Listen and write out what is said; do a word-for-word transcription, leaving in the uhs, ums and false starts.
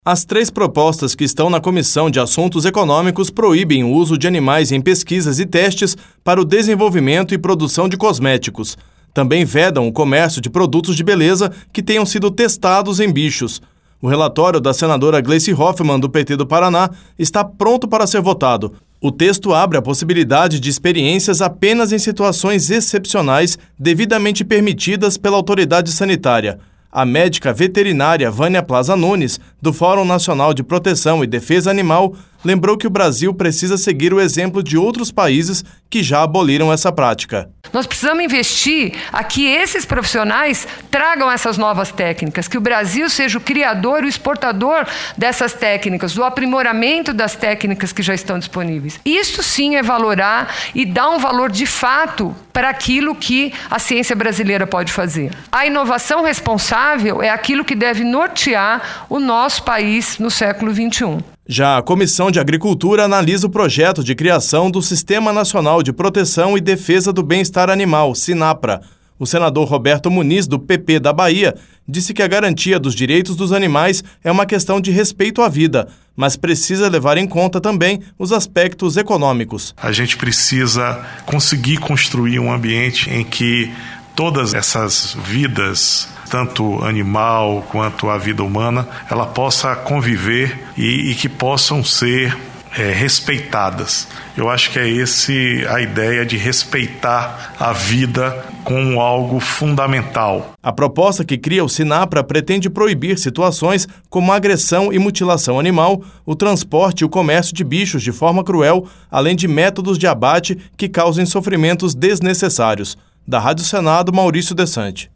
As três propostas que estão na Comissão de Assuntos Econômicos proíbem o uso de animais em pesquisas e testes para o desenvolvimento e produção de cosméticos. Também vedam o comércio de produtos de beleza que tenham sido testados em bichos. O relatório da senadora Gleice Hoffmann, do P T do Paraná, está pronto para ser votado. O texto abre a possibilidade de experiências apenas em situações excepcionais devidamente permitidas pela autoridade sanitária. A médica veterinária Vânia Plaza Nunes, do Fórum Nacional de Proteção e Defesa Animal, lembrou que o Brasil precisa seguir o exemplo de outros países que já aboliram essa prática. Nós precisamos investir a que esses profissionais tragam essas novas técnicas, que o Brasil seja o criador e o exportador dessas técnicas, do aprimoramento das técnicas que já estão disponíveis. Isso sim é valorar e dar um valor de fato para aquilo que a ciência brasileira pode fazer. A inovação responsável é aquilo que deve nortear o nosso país no século vinte e um. Já a Comissão de Agricultura analisa o projeto de criação do Sistema Nacional de Proteção e Defesa do Bem-Estar Animal, SINAPRA. O senador Roberto Muniz, do P P da Bahia, disse que a garantia dos direitos dos animais é uma questão de respeito à vida, mas precisa levar em conta também os aspectos econômicos. A gente precisa conseguir construir um ambiente em que todas essas vidas, tanto animal quanto a vida humana, ela possa conviver e, e que possam ser é, respeitadas. Eu acho que é esse a ideia de respeitar a vida como algo fundamental. A proposta que cria o SINAPRA pretende proibir situações como agressão e mutilação animal, o transporte e o comércio de bichos de forma cruel, além de métodos de abate que causem sofrimentos desnecessários. Da Rádio Senado, Maurício Desante.